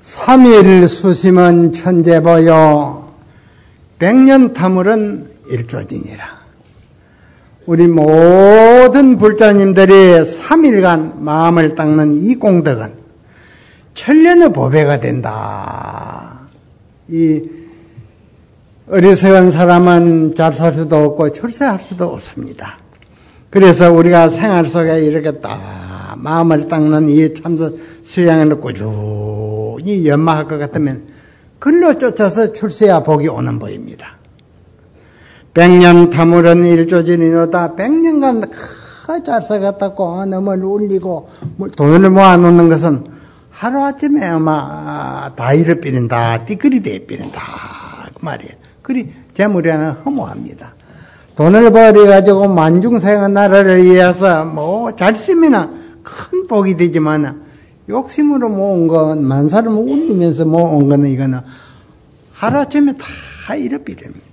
삼일 수심은 천재보요 백년 타물은 일조지니라. 우리 모든 불자님들이 3일간 마음을 닦는 이 공덕은 천년의 보배가 된다. 이 어리석은 사람은 잘 살 수도 없고 출세할 수도 없습니다. 그래서 우리가 생활 속에 이렇게 딱 마음을 닦는 이 참선 수양을 꾸준히 연마할 것 같으면 글로 쫓아서 출세야 복이 오는 법입니다. 100년 타물은 일조지니로다. 100년간 잘 살았다고 너를 울리고 돈을 모아놓는 것은 하루아침에 아마 다 잃어버린다. 띠끌이 되어버린다. 그 말이에요. 그리 재물이 하나 허무합니다. 돈을 벌여가지고 만중생의 나라를 위해서 잘 쓰면 큰 복이 되지만 욕심으로 모은 건 만사를 울리면서 모은 거는 이거는 하루아침에 다 잃어버립니다.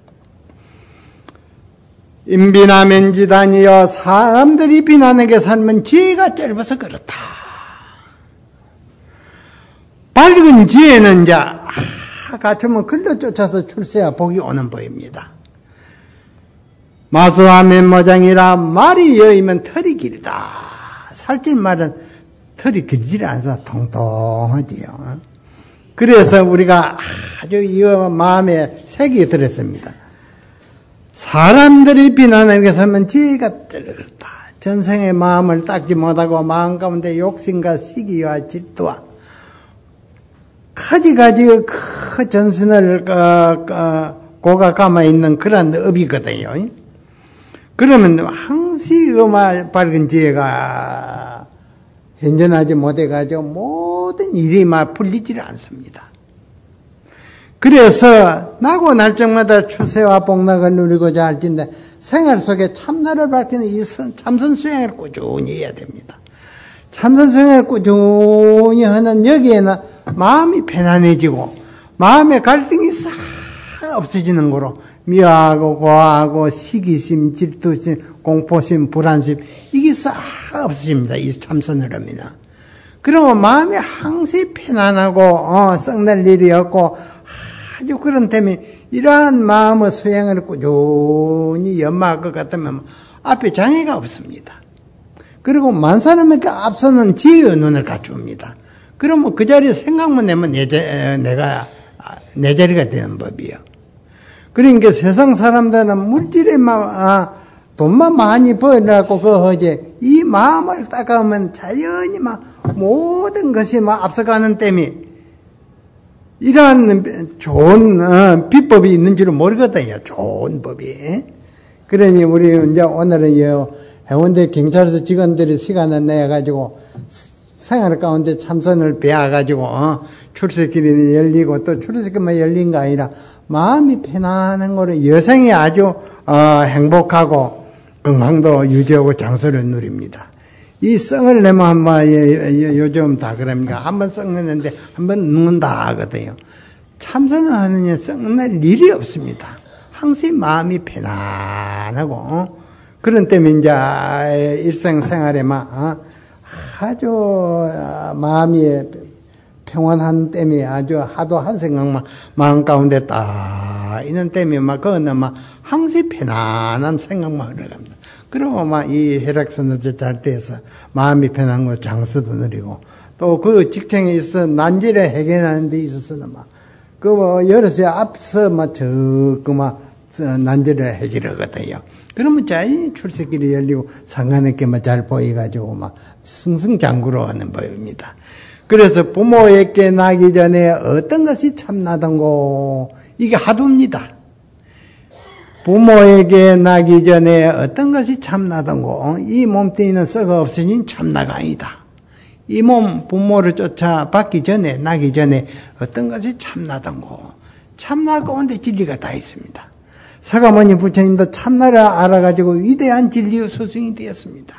인비나면지단이여 사람들이 비난하게 살면 지혜가 짧아서 그렇다. 밝은 지혜는 이제 같으면 글로 쫓아서 출세야 복이 오는 법입니다. 마수하면 모장이라 말이 여이면 털이 길다. 살찐 말은 털이 길지 않아서 통통하지요. 그래서 우리가 아주 이 마음에 색이 들었습니다. 사람들이 비난하게 살면 지혜가 쩔었다. 전생의 마음을 닦지 못하고 마음 가운데 욕심과 시기와 질투와 가지가지 그 전신을 고가 감아 있는 그런 업이거든요. 그러면 항시 밝은 지혜가 현존하지 못해가지고 모든 일이 풀리지를 않습니다. 그래서 나고 날 적마다 추세와 복락을 누리고자 할진데 생활 속에 참나를 밝히는 이 참선 수행을 꾸준히 해야 됩니다. 참선 수행을 꾸준히 하는 여기에는 마음이 편안해지고 마음의 갈등이 싹 없어지는 거로 미워하고 고하고 시기심, 질투심, 공포심, 불안심 이게 싹 없어집니다. 이 참선을 합니다. 그러면 마음이 항시 편안하고 썩낼 일이 없고 아주 그런 때문에 이러한 마음의 수행을 꾸준히 연마할 것 같으면 앞에 장애가 없습니다. 그리고 만사람에게 앞서는 지혜의 눈을 갖춥니다. 그러면 그 자리에 생각만 내면 내가 내 자리가 되는 법이에요. 그러니까 세상 사람들은 물질에 돈만 많이 벌려고 그거지 이 마음을 닦아오면 자연히 모든 것이 앞서가는 때문에 이러한 좋은 비법이 있는 줄은 모르거든요. 좋은 법이. 그러니 우리 이제 오늘은 해운대 경찰서 직원들이 시간을 내가지고 생활 가운데 참선을 배워가지고 출세길이 열리고 또 출세길만 열린 거 아니라 마음이 편안한 거로 여생이 아주 행복하고 건강도 유지하고 장수를 누립니다. 이 썽을 내면 한번 요즘 다 그럽니까? 한번 썩내는데 한번 늙는다 하거든요. 참선을 하느니 썩낼 일이 없습니다. 항상 마음이 편안하고 그런 때문에 이제 일생생활에 아주 마음이 평안한 때문에 아주 하도 한 생각만 마음 가운데 딱 있는 때문에 그거는 항상 편안한 생각만 흘러갑니다. 그러고 이 혈액순환도 잘 돼서 마음이 편한 거 장수도 누리고 또 그 직장에 있어 난제를 해결하는 데 있어서는 여럿이 앞서 난제를 해결하거든요. 그러면 자연히 출세길이 열리고 상관에게 잘 보여가지고 승승장구로 하는 법입니다. 그래서 부모에게 나기 전에 어떤 것이 참나던고 이게 하도입니다. 부모에게 나기 전에 어떤 것이 참나던고 이 몸뚱이는 썩어 없으니 참나가 아니다. 이 몸 부모를 쫓아 받기 전에 나기 전에 어떤 것이 참나던고 참나 가운데 진리가 다 있습니다. 서가모니 부처님도 참나를 알아가지고 위대한 진리의 스승이 되었습니다.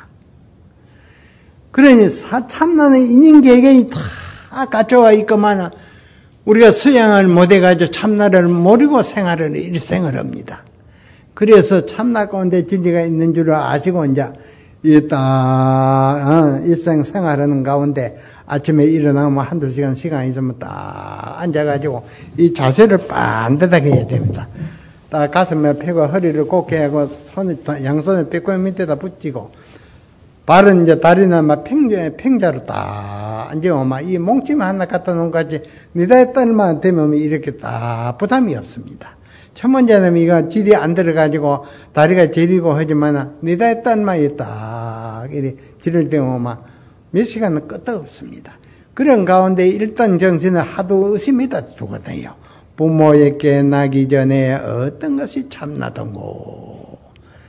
그러니 참나는 인인계계에 다 갖춰가 있구만 우리가 수양을 못해가지고 참나를 모르고 생활을 일생을 합니다. 그래서 참나 가운데 진리가 있는 줄 아시고 이제 일생 생활하는 가운데 아침에 일어나면 한두 시간 있으면 딱 앉아가지고 이 자세를 반듯하게 해야 됩니다. 딱 가슴에 펴고 허리를 곧게 하고 양손을 뼈 밑에다 붙이고 발은 이제 다리는 막 평자로 딱 앉으면 막 이 몽침 하나 갖다 놓은 거지 니다의 딸만 되면 이렇게 딱 부담이 없습니다. 첫 번째는 이거 질이 안 들어가지고 다리가 저리고 하지만 니다의 딸만 딱 이렇게 질을 대면 막 몇 시간은 끄떡없습니다. 그런 가운데 일단 정신은 하도 의심이다 두거든요. 부모에게 나기 전에 어떤 것이 참나던고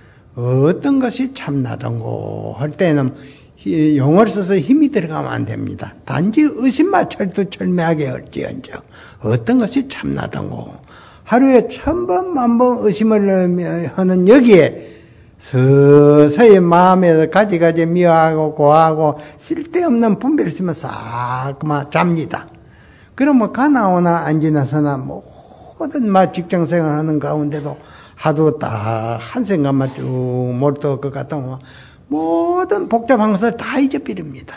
할 때는 용어를 써서 힘이 들어가면 안 됩니다. 단지 의심만 철두철미하게 할지언정 어떤 것이 참나던고 하루에 1000번, 10,000번 의심을 하는 여기에 서서히 마음에서 가지가지 미워하고 고하고 쓸데없는 분별을 쓰면 싹 그만 잡니다. 그러면 가나오나 안 지나서나 모든 직장생활 하는 가운데도 하도 딱 한 생각만 쭉 몰두할 것 같으면 모든 복잡한 것을 다 잊어버립니다.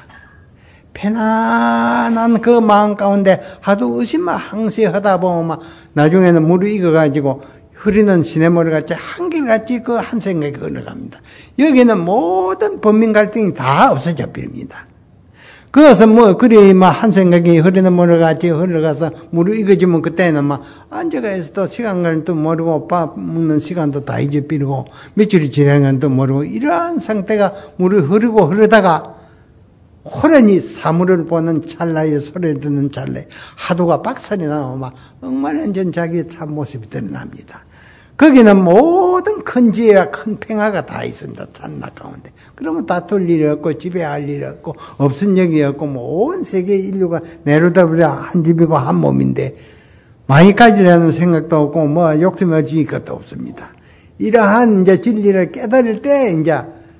편안한 그 마음 가운데 하도 의심만 항시하다 보면 나중에는 물이 익어가지고 흐리는 시냇물 같이 한결같이 그 한 생각이 흘러갑니다. 여기는 모든 범민 갈등이 다 없어져 버립니다. 그것은 그리 한 생각이 흐르는 물 같이 흘러가서 물이 익어지면 그때는 앉아가 있어도 시간을 또 모르고 밥 먹는 시간도 다 잊어버리고 며칠이 지나간 또 모르고 이러한 상태가 물이 흐르다가 호련히 사물을 보는 찰나에 소리를 듣는 찰나에 하도가 박살이 나고 억만연전 자기의 참 모습이 드러납니다. 거기는 모든 큰 지혜와 큰 평화가 다 있습니다. 찰나 가운데. 그러면 다툴 일이 없고 지배할 일이 없고 없은 적이 없고 온 세계 인류가 내려다보려 한 집이고 한 몸인데 많이 가지려는 생각도 없고 욕심을 지을 것도 없습니다. 이러한 이제 진리를 깨달을 때 이제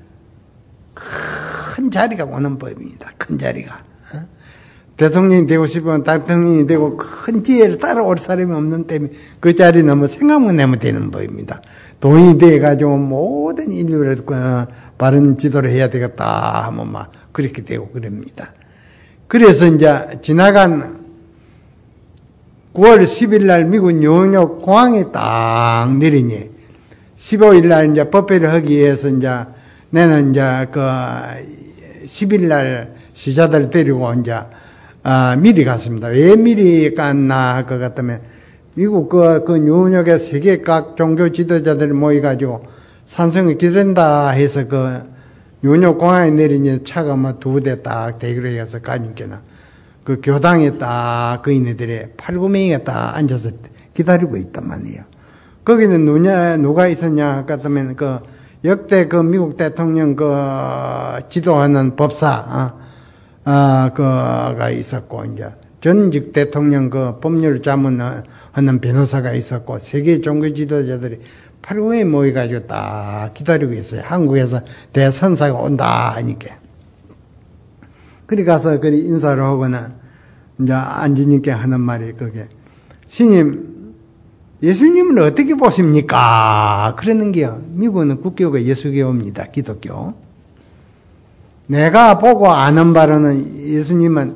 큰 자리가 오는 법입니다. 큰 자리가. 대통령이 되고 싶으면 대통령이 되고 큰 지혜를 따라올 사람이 없는 때문에 그 자리는 생각만 내면 되는 법입니다. 돈이 돼가지고 모든 인류를 바른 지도를 해야 되겠다 하면 그렇게 되고 그럽니다. 그래서 이제 지나간 9월 10일 날 미국 뉴욕 공항에 딱 내리니 15일 날 이제 법회를 하기 위해서 이제 내는 이제 10일 날 시자들 데리고 이제 미리 갔습니다. 왜 미리 갔나 할 것 같으면 미국 그 뉴욕에 세계 각 종교 지도자들이 모여가지고 산성을 기다린다 해서 뉴욕 공항에 내리니 차가 2대 딱 대기로 해서 가니까는 그 교당에 딱 거인들이 8, 9명이 딱 앉아서 기다리고 있단 말이에요. 거기는 누가 있었냐 할 것 같으면 역대 미국 대통령 지도하는 법사 그가 있었고, 이제, 전직 대통령 법률 자문하는 변호사가 있었고, 세계 종교 지도자들이 8회에 모여가지고 딱 기다리고 있어요. 한국에서 대선사가 온다 하니까. 그리 가서 인사를 하거나, 이제 앉으니까 하는 말이 그게, 스님, 예수님을 어떻게 보십니까? 그러는 게요. 미국은 국교가 예수교입니다. 기독교. 내가 보고 아는 바로는 예수님은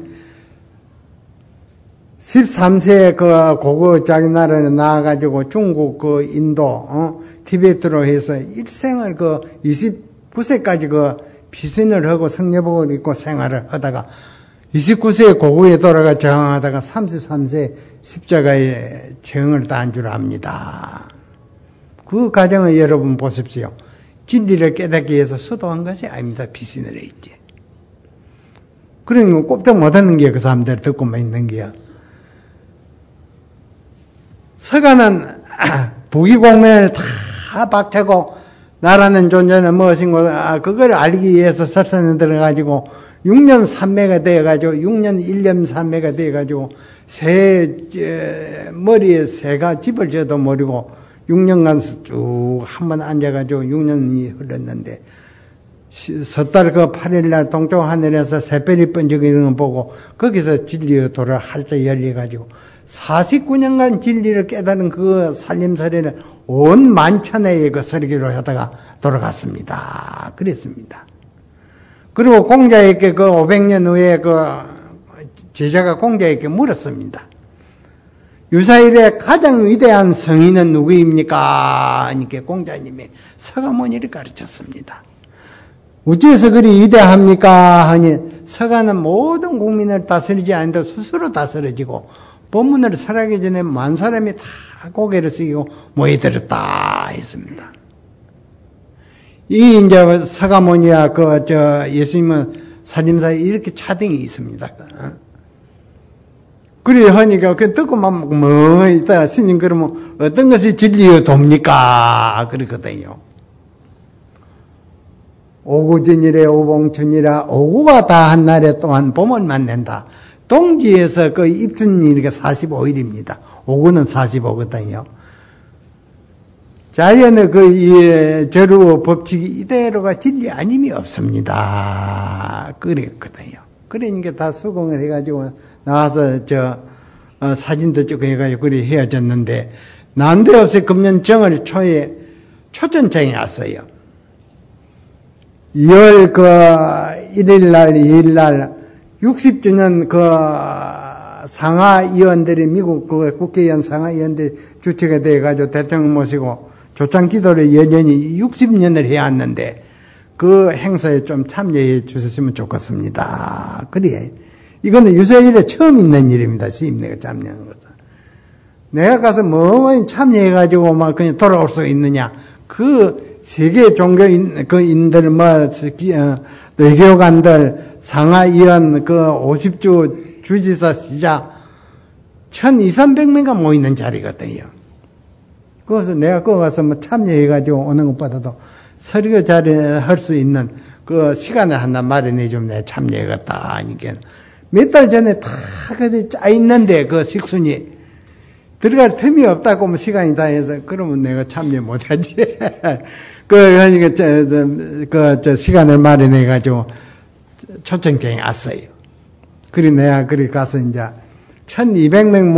13세에 고거 자기 나라에 나와가지고 중국 인도, 티베트로 해서 일생을 29세까지 피신을 하고 성녀복을 입고 생활을 하다가 29세에 고국에 돌아가 저항하다가 33세 십자가에 정을 다한 줄 압니다. 그 과정을 여러분 보십시오. 진리를 깨닫기 위해서 수도한 것이 아닙니다. 피신을 했지. 그러니까 꼼짝 못하는 게 그 사람들 듣고만 있는 게요. 서가는 부귀공명을 다 박차고 나라는 존재는 무엇인고 그걸 알기 위해서 설산에 들어가지고 6년 3매가 되어가지고 6년 1년 3매가 되어가지고 머리에 새가 집을 져도 모르고 6년간 쭉 한번 앉아가지고 6년이 흘렀는데 섣달 8일날 동쪽 하늘에서 새별이 번쩍이는 거 보고 거기서 진리의 도를 활짝 열려가지고 49년간 진리를 깨달은 그 살림살이를 온 만천하의 설교를 하다가 돌아갔습니다. 그랬습니다. 그리고 공자에게 그 500년 후에 그 제자가 공자에게 물었습니다. 유사일의 가장 위대한 성인은 누구입니까? 이렇게 공자님이 서가모니를 가르쳤습니다. 어째서 그리 위대합니까? 하니 서가는 모든 국민을 다스리지 않는데 스스로 다스려지고 법문을 설하기 전에 만 사람이 다 고개를 숙이고 모여들었다 했습니다. 이 이제 서가모니와 예수님은 살림사에 이렇게 차등이 있습니다. 그래 하니까 그 듣고만 뭐 있다 스님 그러면 어떤 것이 진리여 돕니까? 그러거든요. 오구진이래 오봉춘이라 오구가 다 한 날에 또한 봄을 만난다. 동지에서 그 입춘일이 45일입니다. 오구는 45거든요. 자연의 그 저루 법칙이 이대로가 진리 아님이 없습니다. 그랬거든요. 그러니까 다 수긍을 해가지고 나와서 사진도 찍고 해가지고 그리 헤어졌는데 난데없이 금년 정월 초에 초전장에 왔어요. 2월 1일날 2일날 60주년 상하위원들이 미국 국회의원 상하위원들이 주체가 돼가지고 대통령 모시고 조창 기도를 여전히 60년을 해왔는데 그 행사에 좀 참여해 주셨으면 좋겠습니다. 그래. 이거는 유세일에 처음 있는 일입니다. 시임내가 참여하는 것은. 내가 가서 뭐 참여해가지고 막 그냥 돌아올 수 있느냐. 그 세계 종교인, 인들, 외교관들, 상하위원, 50주 주지사, 시자, 1200~1300명가 모이는 자리거든요. 그래서 내가 거기 가서 참여해가지고 오는 것보다도 설교 자리에 할 수 있는 그 시간을 하나 마련해 좀 내가 참여해갔다 하니까 몇 달 전에 다 그렇게 짜 있는데 그 식순이 들어갈 틈이 없다고 뭐 시간이 다 해서 그러면 내가 참여 못하지. 그러니까 시간을 마련해가지고 초청장에 왔어요. 그리 내가 그리 가서 이제 1200명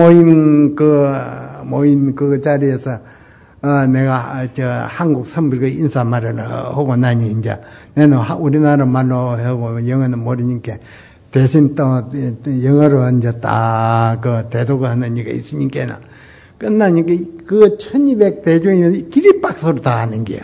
모인 그 자리에서 내가 한국 선불교 인사말을 하고 나니 이제 나는 우리나라 말로 하고 영어는 모르니까 대신 또 영어로 이제 딱 대도가 하는 이가 있으니까 끝나니까 그 1200 대중이 기립박수로 다 하는 게야.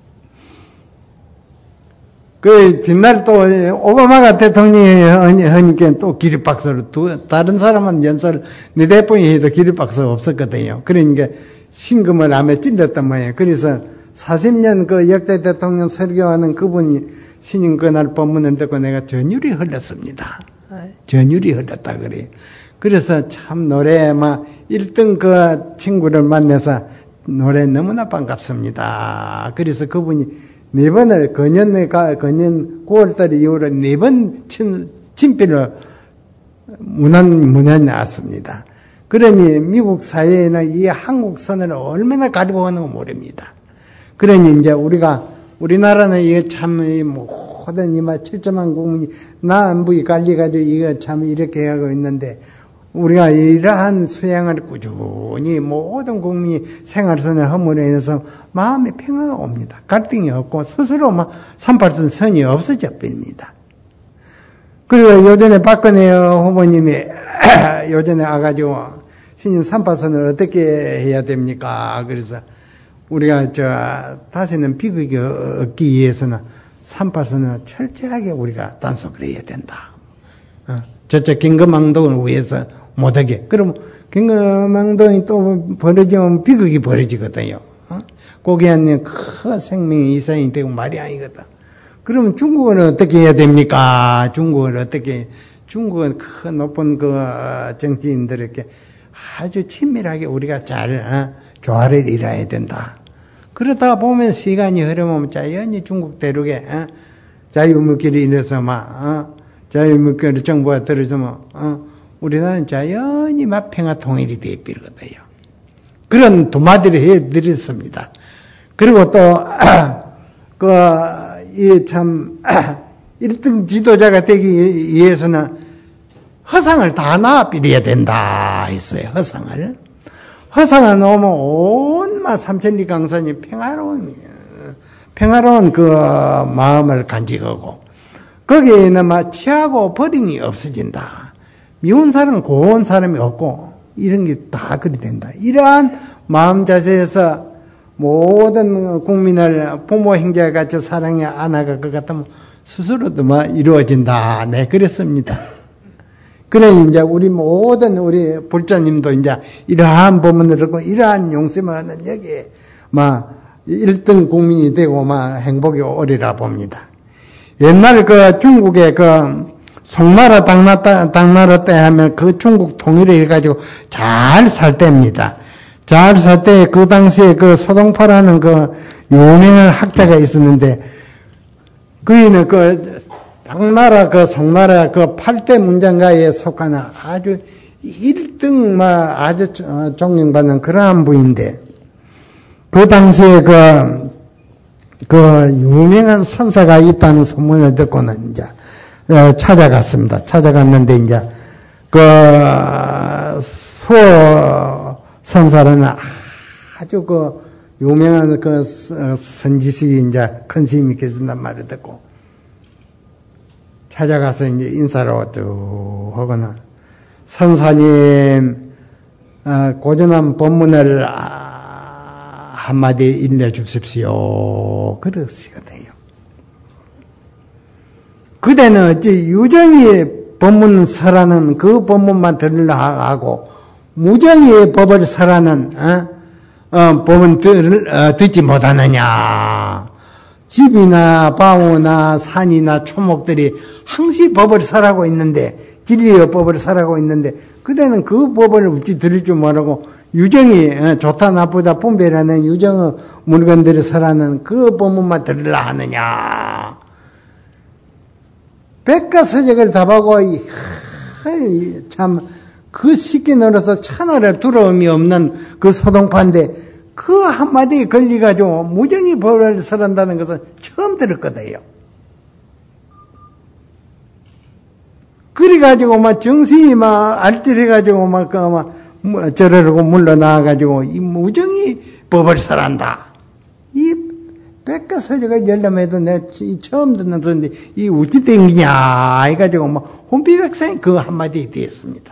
그 뒷날 또 오바마가 대통령이 하니까 또 기립박수로 다른 사람은 연설 내 대통령이 해도 기립박수가 없었거든요. 그러니까 신금을 암에 찔렸단 말이에요. 그래서 40년 그 역대 대통령 설교하는 그분이 신임 그날 법문을 듣고 내가 전율이 흘렀습니다. 전율이 흘렀다 그래요. 그래서 참 노래 1등 그 친구를 만나서 노래 너무나 반갑습니다. 그래서 그분이 4번을 건년 9월달 이후로 4번 친필을 문안이 나왔습니다. 그러니 미국 사회에는 이 한국선을 얼마나 가지고 하는 거 모릅니다. 그러니 이제 우리나라는 이거 참 모든 7천만 국민이 남북이 갈려가지고 이거 참 이렇게 하고 있는데 우리가 이러한 수양을 꾸준히 모든 국민이 생활선을 허물어 인해서 마음의 평화가 옵니다. 갈등이 없고 스스로 38선 선이 없어져 버립니다. 그리고 요전에 박근혜 후보님이 요전에 와가지고 신임 38선을 어떻게 해야 됩니까? 그래서 우리가 다시는 비극이 없기 위해서는 38선을 철저하게 우리가 단속을 해야 된다. 저쪽 김금왕동을 위해서 못하게. 그럼 김금왕동이 또 벌어지면 비극이 벌어지거든요. 거기에는 큰 생명이 이상이 되고 말이 아니거든. 그러면 중국은 어떻게 해야 됩니까? 중국은 큰 높은 정치인들에게 아주 친밀하게 우리가 잘 조화를 이뤄야 된다. 그러다 보면 시간이 흐르면 자연히 중국 대륙에 자유물길이 이래서 자유물길 정부가 들어주면 우리나라는 자연히 평화 통일이 되어버리거든요. 그런 도마들을 해드렸습니다. 그리고 또 참 1등 지도자가 되기 위해서는 허상을 다 놔버려야 된다 했어요. 허상을 놓으면 온마 삼천리 강산이 평화로운 그 마음을 간직하고 거기에는 막 취하고 버림이 없어진다. 미운 사람, 고운 사람이 없고, 이런 게 다 그리 된다. 이러한 마음 자세에서 모든 국민을 부모 형제와 같이 사랑해 안아갈 것 같으면 스스로도 막 이루어진다. 네, 그랬습니다. 그래, 이제 우리 모든 우리 불자님도 이제 이러한 법문을 듣고 이러한 용심을 하는 여기에 막 1등 국민이 되고 막 행복이 오리라 봅니다. 옛날 그 중국의 그 송나라 당나라 때 하면 그 중국 통일을 해가지고 잘 살 때입니다. 잘 살 때 그 당시에 그 소동파라는 그 유명한 학자가 있었는데 그이는 그 당나라 그 송나라 그 8대 문장가에 속하는 아주 1등 막 아주 존경받는 그러한 분인데 그 당시에 그 유명한 선사가 있다는 소문을 듣고는 이제 찾아갔습니다. 찾아갔는데 이제 그 수호 선사는 아주 그 유명한 그 선지식이 이제 큰 스님이 계신단 말을 듣고 찾아가서 이제 인사를 쭉 하거나 선사님 고전한 법문을 한마디 일러주십시오. 그러시거든요. 그대는 어찌 유정의 법문 설하는 그 법문만 들으려 하고 무정의 법을 설하는 법은 듣지 못하느냐. 집이나 바오나 산이나 초목들이 항시 법을 설하고 있는데 진리의 법을 설하고 있는데 그대는 그 법을 어찌 들을 줄 모르고 유정이 좋다 나쁘다 분별하는 유정의 물건들을 설하는 그 법문만 들으려 하느냐. 백과서적을 답하고 참 그 쉽게 늘어서 천하를 두려움이 없는 그 소동파인데 그 한마디에 걸려가지고 무정히 법을 설한다는 것은 처음 들었거든요. 그래가지고 막 정신이 막 알뜰해가지고 막 저러고 물러나가지고 이 무정히 법을 설한다. 이 백과서적을 열려면도 내가 처음 듣는 소리인데 이 어찌 땡기냐 해가지고 막 혼비백성이 그 한마디에 되었습니다.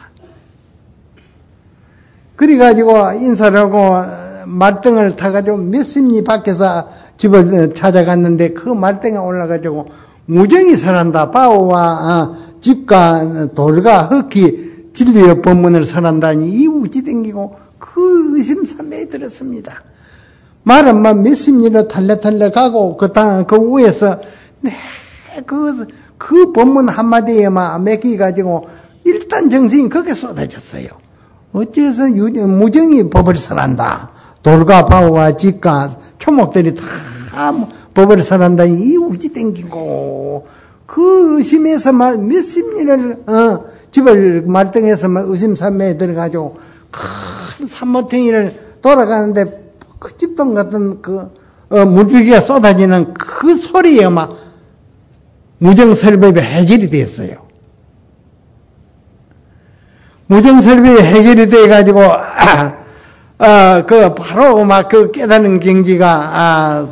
그래가지고 인사를 하고 말등을 타가지고 몇 심리 밖에서 집을 찾아갔는데 그 말등에 올라가지고 무정히 설한다. 바오와 집과 돌과 흙이 진리의 법문을 설한다니 이 우지 땡기고 그 의심삼매에 들었습니다. 말은 막 몇 심리로 탈레탈레 가고 그 위에서 그 법문 한마디에 막 맡기가지고 일단 정신이 거기에 쏟아졌어요. 어째서 무정히 법을 설한다. 돌과 바오와 집과 초목들이 다 법을 설한다. 이 우지 땡기고 그 의심에서 몇십 년을 집을 말등해서 의심삼매에 들어가지고 큰 산모탱이를 돌아가는데 그 집동 같은 그 물줄기가 쏟아지는 그 소리에 막 무정설법이 해결이 됐어요. 무정설법이 해결이 돼가지고 그 바로 막 그 깨닫는 경지가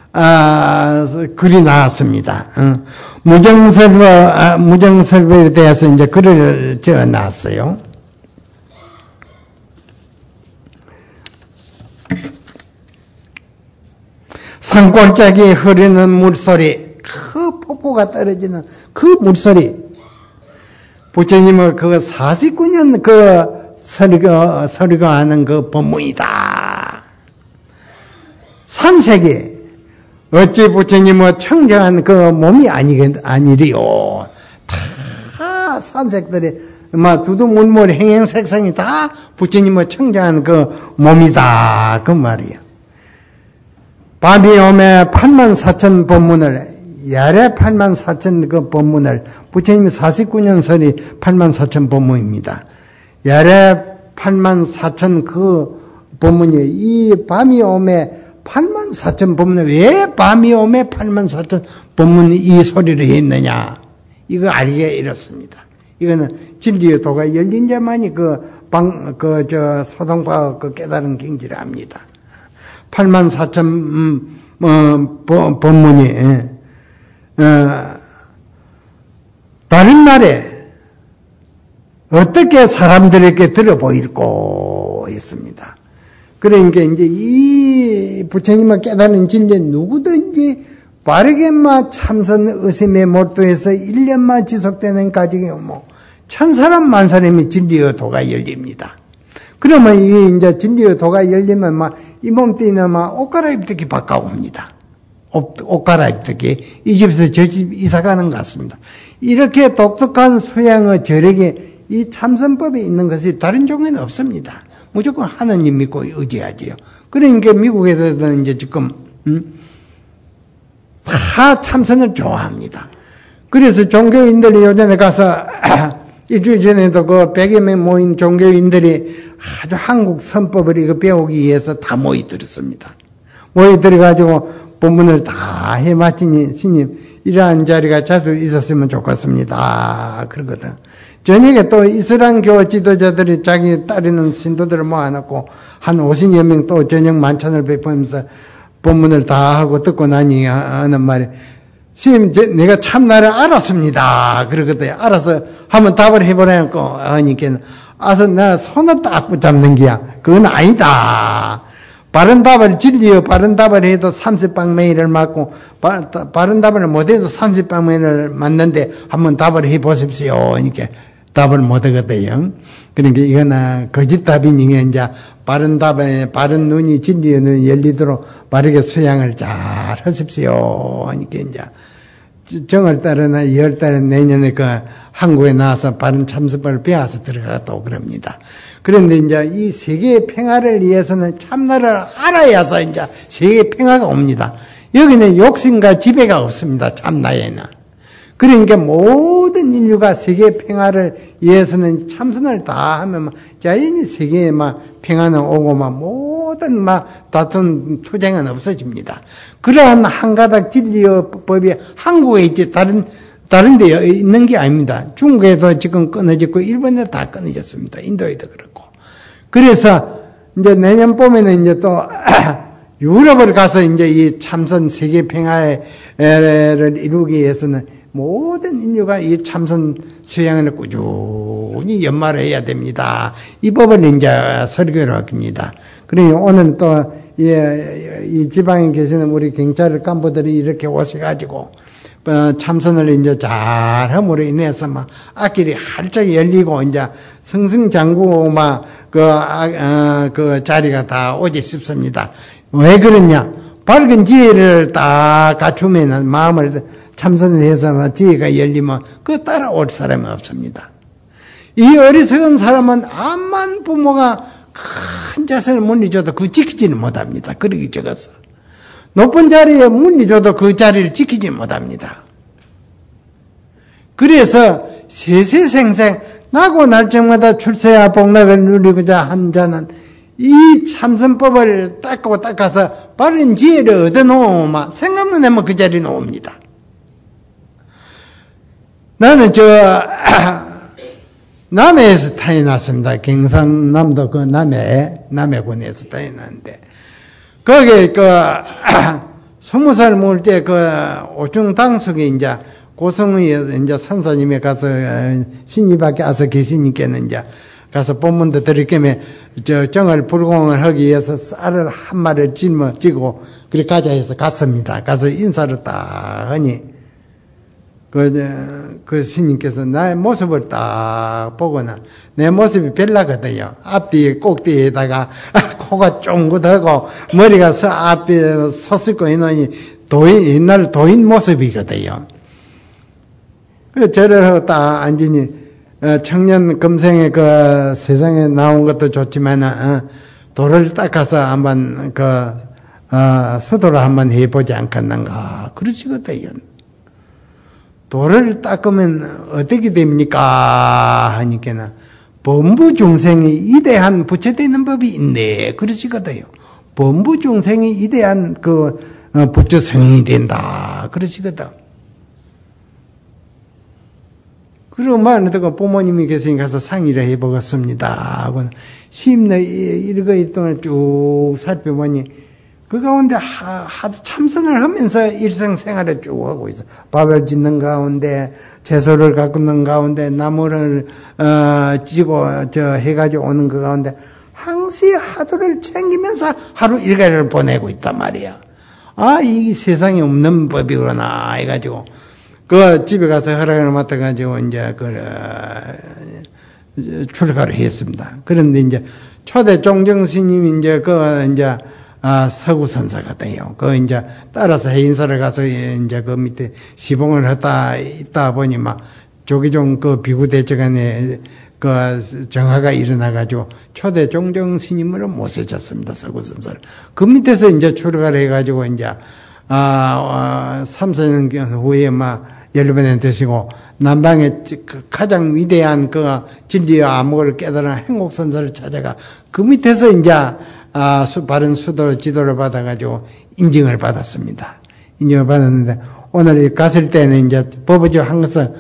글이 나왔습니다. 무정설법에 대해서 이제 글을 저 놨어요. 산골짜기에 흐르는 물소리, 그 폭포가 떨어지는 그 물소리. 부처님은 그 49년 그 서리가 하는 그 법문이다. 산색이 어찌 부처님은 청정한 그 몸이 아니리요. 다 산색들이 막 두두물물 행행색상이 다 부처님은 청정한 그 몸이다. 그 말이야. 밤이 오매 84,000 법문을 야래 84,000 그 법문을 부처님이 49년 설이 84,000 법문입니다. 야래 84,000 그 법문이 이 밤이 오매 84,000 법문을 왜 밤이 오매 84,000 법문이 이 소리를 했느냐 이거 알기가 어렵습니다. 이거는 진리의 도가 열린 자만이 소동파 그 깨달은 경지를 압니다. 84,000 법문이 다른 날에 어떻게 사람들에게 들어 보일꼬 했습니다. 그러니까 이제 이 부처님을 깨닫는 진리에 누구든지 바르게만 참선 의심에 몰두해서 1년만 지속되는 가정이 뭐 천사람 만사람이 진리의 도가 열립니다. 그러면 이 이제 진리의 도가 열리면 막 이 몸뚱이는 막 옷 갈아입듯이 바꿔옵니다. 옷 갈아입듯이 이 집에서 저 집 이사 가는 것 같습니다. 이렇게 독특한 수양의 저력이 이 참선법에 있는 것이 다른 종에는 없습니다. 무조건 하나님 믿고 의지하지요. 그러니까 미국에서는 이제 지금 다 참선을 좋아합니다. 그래서 종교인들이 요전에 가서 일주일 전에도 그 100여 명 모인 종교인들이 아주 한국 선법을 이거 배우기 위해서 다 모이들었습니다. 모이들어가지고 본문을 다 해 마치니 스님 이러한 자리가 자주 있었으면 좋겠습니다. 그러거든. 저녁에 또 이슬람교 지도자들이 자기 따르는 신도들을 모아놓고 한 50여 명 또 저녁 만찬을 베푸면서 본문을 다 하고 듣고 나니 하는 말이 스님 내가 참나를 알았습니다. 그러거든요. 알아서 한번 답을 해보라니까 하니까 아서 나 손을 딱 붙잡는 게야. 그건 아니다. 바른 답을 진리요 바른 답을 해도 30방맹이를 맞고 바른 답을 못해도 30방맹이를 맞는데 한번 답을 해보십시오. 그러니까 답을 못하거든요. 그러니까 이거나 거짓 답이니까 이제 바른 답에 바른 눈이 진리의 눈이 열리도록 바르게 수양을 잘 하십시오. 그러니까 이제 정월 달이나 2월 달에 내년에 그 한국에 나와서 바른 참선법을 배워서 들어가도 그럽니다. 그런데 이제 이 세계의 평화를 위해서는 참나를 알아야서 이제 세계의 평화가 옵니다. 여기는 욕심과 지배가 없습니다. 참나에는. 그러니까 모든 인류가 세계의 평화를 위해서는 참선을 다 하면 자연히 세계에 막 평화는 오고 막 모든 막 다툼 투쟁은 없어집니다. 그러한 한 가닥 진리의 법이 한국에 있지 다른 데 있는 게 아닙니다. 중국에도 지금 끊어졌고 일본에도 다 끊어졌습니다. 인도에도 그렇고. 그래서 이제 내년 봄에는 이제 또 유럽을 가서 이제 이 참선 세계 평화를 이루기 위해서는 모든 인류가 이 참선 수양을 꾸준히 연말해야 됩니다. 이 법을 이제 설교를 합니다. 그러니 오늘 또 이 지방에 계시는 우리 경찰 간부들이 이렇게 오셔가지고 참선을 이제 잘 함으로 인해서 막 앞길이 활짝 열리고 이제 승승장구 막 그 자리가 다 오지 싶습니다. 왜 그러냐? 밝은 지혜를 딱 갖추면은 마음을 참선을 해서 지혜가 열리면 그 따라올 사람이 없습니다. 이 어리석은 사람은 암만 부모가 큰 자세를 물리줘도 그 지키지는 못합니다. 그러기 적어서. 높은 자리에 물리줘도 그 자리를 지키지 못합니다. 그래서 세세생생 나고 날정마다 출세와 복락을 누리고자 한 자는 이 참선법을 닦아서 바른 지혜를 얻어놓으면 생각만 하면 그 자리에 놓습니다. 나는 남해에서 타인났습니다. 경상남도 그 남해군에서 타인났는데 거기에 20살 먹을 때 오중당숙에 이제 고성의 이제 선사님에 가서 신입밖에 와서 계시니까는 이제 가서 본문도 들을 겸에 정을 불공을 하기 위해서 쌀을 한 마리를 짊어지고 그렇게 가자 해서 갔습니다. 가서 인사를 딱 하니 그 스님께서 나의 모습을 딱 보거나 내 모습이 별나거든요. 앞뒤 꼭대기에다가 코가 쫑긋하고 머리가 앞에 솟을거 있노니 옛날 도인 모습이거든요. 그래서 절을 하고 딱 앉으니 청년 금생에 그 세상에 나온 것도 좋지만 돌을 닦아서 한번 수도를 한번 해보지 않겠는가 그러시거든요. 돌을 닦으면 어떻게 됩니까? 하니까는 범부중생이 이대한 부처되는 법이 있네. 그러시거든요. 범부중생이 이대한 부처 성인이 된다. 그러시거든. 그러고 말하다가 부모님이 계시니까 가서 상의를 해보겠습니다. 하고 10년 이거 동안 쭉 살펴보니 그 가운데 하도 참선을 하면서 일상생활을 쭉 하고 있어. 밥을 짓는 가운데, 채소를 가꾸는 가운데, 나무를, 찌고, 해가지고 오는 그 가운데, 항시 하루를 챙기면서 하루 일과를 보내고 있단 말이야. 이 세상에 없는 법이구나, 해가지고. 집에 가서 허락을 맡아가지고, 이제, 출가를 했습니다. 그런데 이제, 초대 종정 스님이 이제, 서구선사 같아요. 이제, 따라서 해인사를 가서, 이제, 밑에 시봉을 있다 보니, 조기종 비구대적안에, 정화가 일어나가지고, 초대 종정 스님으로 모셔졌습니다. 서구선사를. 그 밑에서 이제 출가를 해가지고, 이제, 3, 4년 후에 열반에 드시고, 남방의 가장 위대한 진리와 암흑을 깨달은 행복선사를 찾아가, 그 밑에서 이제, 바른 수도 지도를 받아가지고 인증을 받았습니다. 인증을 받았는데, 오늘 갔을 때는 이제 법어지고 한 것을,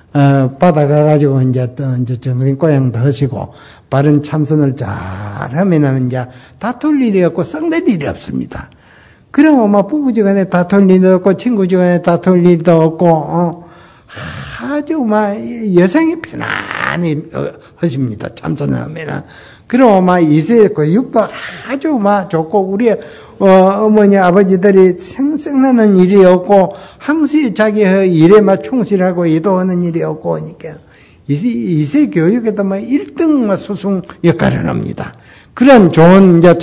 받아가가지고 이제 정신 고향도 하시고, 바른 참선을 잘 하면 이제 다툴 일이 없고 썩낼 일이 없습니다. 그러면 부부지간에 다툴 일도 없고, 친구지간에 다툴 일도 없고, 아주 여생이 편안히 하십니다. 참선을 하면은. 그럼 이세 교육도 아주 좋고, 우리 어머니 아버지들이 생각나는 일이 없고, 항시 자기 일에 충실하고 이도하는 일이 없고 하니까 이세 교육에도 1등 수승 역할을 합니다. 그런 좋은 이제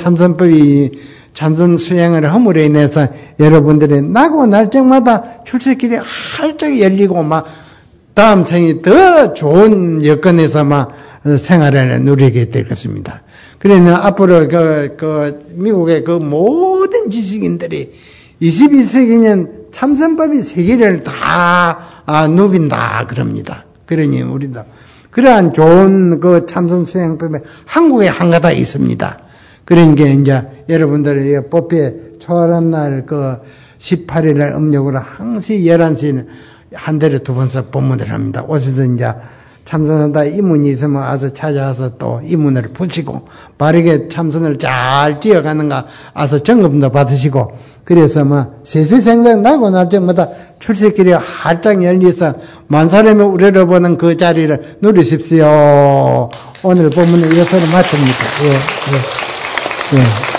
참선 수행을 함으로 인해서 여러분들이 나고 날짜마다 출세길이 활짝 열리고 다음 생이 더 좋은 여건에서 생활을 누리게 될 것입니다. 그러면 앞으로 미국의 모든 지식인들이 21세기는 참선법이 세계를 다 누빈다 그럽니다. 그러니 우리도 그러한 좋은 참선 수행법에 한국에 한 가닥 있습니다. 그러니까 이제 여러분들의 법회 초하란 날 18일 날 음력으로 항시 11시에 한 달에 2번씩 법문을 합니다. 오셔서 이제 참선하다 이문이 있으면 와서 찾아와서 또 이문을 푸시고, 바르게 참선을 잘 지어가는가 와서 점검도 받으시고, 그래서 세세생생 나고 날 때마다 출세길이 활짝 열려서 만 사람의 우려를 보는 그 자리를 누리십시오. 오늘 법문은 이것으로 마칩니다. 예.